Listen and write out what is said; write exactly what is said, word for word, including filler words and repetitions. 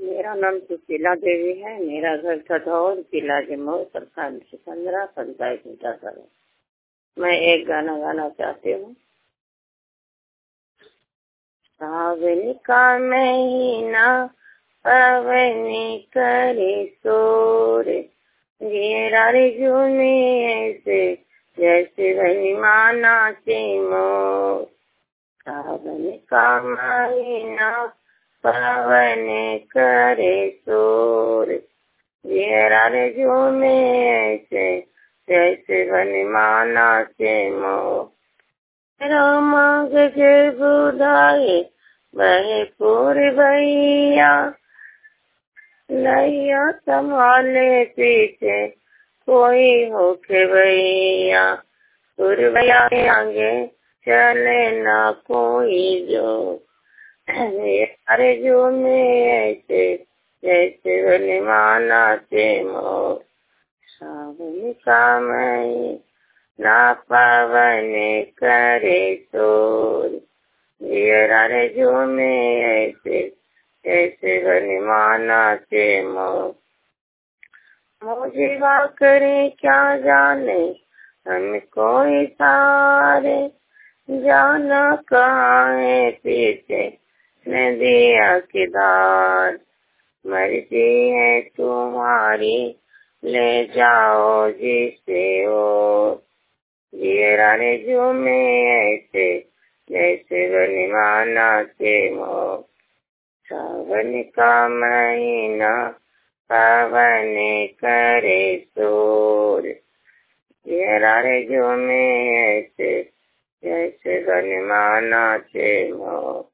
मेरा नाम सुशीला देवी है। मेरा घर सधौर, जिला जमोर, प्रखंड सिकंदरा, पंचायत मीठासर है। मैं एक गाना गाना चाहती हूँ। सावन का महीना पवन करे शोर, घेरा रे झूमे ऐसे जैसे बनी माना से मोर। सावन का महीना पवन करे शोर, घेरा रे झूमे ऐसे जैसे बनी माना से मोर। रामा गजे बुधाए बहे पूर भैया, नैया संभाले पीछे कोई होके भैया। पुरवैया आगे चले ना कोई जो, अरे जो में ऐसे जैसे बने माना से मोर। सावन का महीना ना पवन करे शोर, घेरा रे झूमे ऐसे जैसे बनी माना से मोर। मुझे करे क्या जाने हम कोई सारे, जाना कहाँ है पीछे नदिया की धार। मर्जी है तुम्हारी ले जाओ जिसे ओ, घेरा रे झूमे ऐसे जैसे बनी माना से मोर। सावन का महीना पवन करे शोर, घेरा रे झूमे ऐसे जैसे बनी माना से मोर।